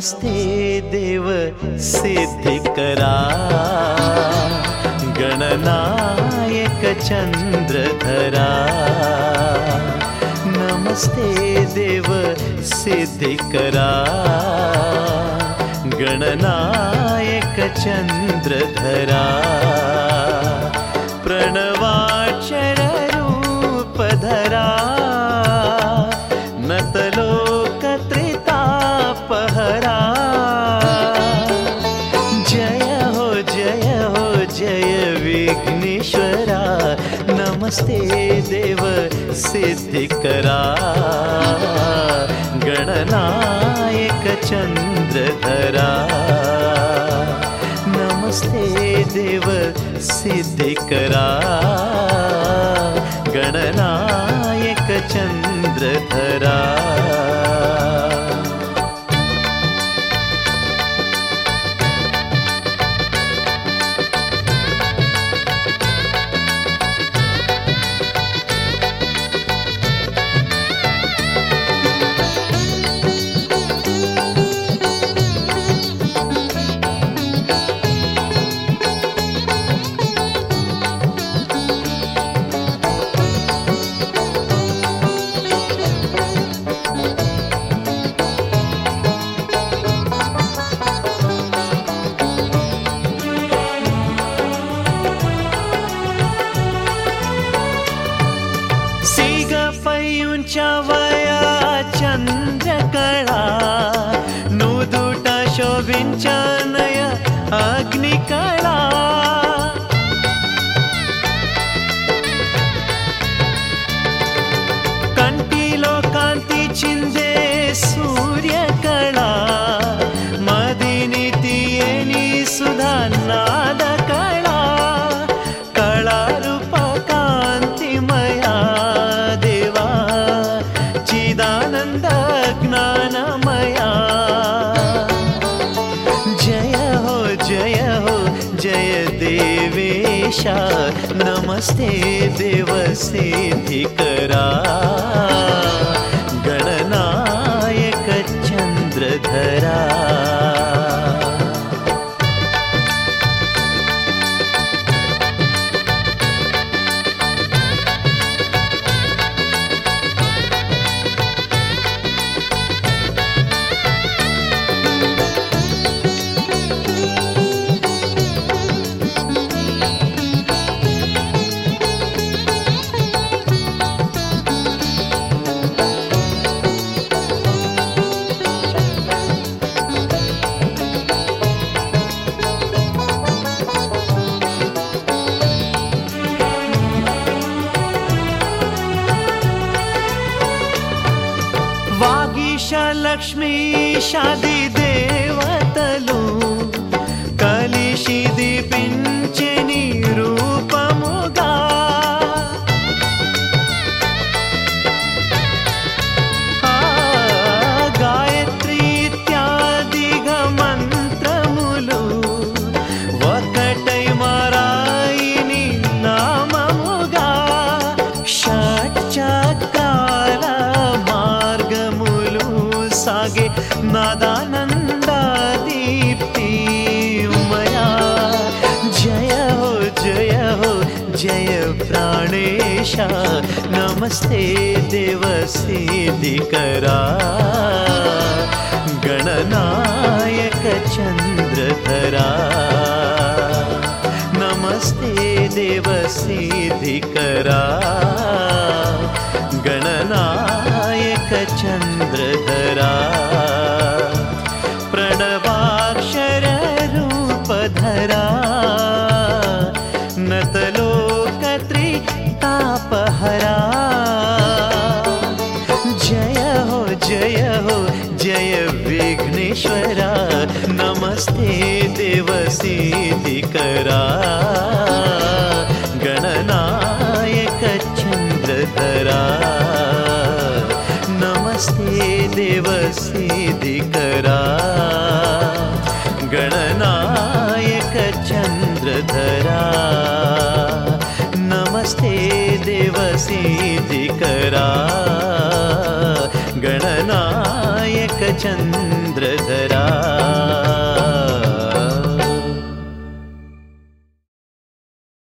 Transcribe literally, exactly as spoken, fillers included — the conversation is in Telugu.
नमस्ते देव सिद्धिकरा गणनायक चंद्रधरा नमस्ते देव सिद्धिकरा गणनायक चंद्रधरा प्रणवाक्षर रूपधरा नतलोकत्रितापहरा जय हो जय हो जय विघ्नेश्वरा नमस्ते देव सिद्धिकरा गणनायक चंद्रधरा नमस्ते देव सिद्धिकरा गणनायक चंद्रधरा వయా చంద్రకళా నుదుట శోభించనయ అగ్నికళా కంటిలో కాంతి చిందే సూర్యకళా మదిని తీయని సుధా నాద కళా కళారూప కాంతిమయా चिदानंद ज्ञानमया जय हो जय हो जय देवेशा नमस्ते देव सिद्धिकरा गणनायक चंद्रधरा లక్ష్మీ షాది దేవతలు కలిసి దీపించని రూపముగా గాయత్రి ఇత్యాదిగ మంత్రములు ఒకటై మారాయిని నామముగా షట్ చక్రాల మార్గములు सागे नादानंद दीप्ति मया जय हो जय हो जय प्राणेशा नमस्ते देव सिद्धिकरा गणनायक चंद्रधरा नमस्ते देव सिद्धिकरा गणनायक चंद्रधरा प्रणवाक्षर रूपधरा नतलोकत्रितापहरा जय हो जय हो जय विघ्नेश्वरा नमस्ते देव सिद्धिकरा गणनायक चंद्रधरा नमस्ते देव सिद्धिकरा गणनायक चंद्रधरा नमस्ते देव सिद्धिकरा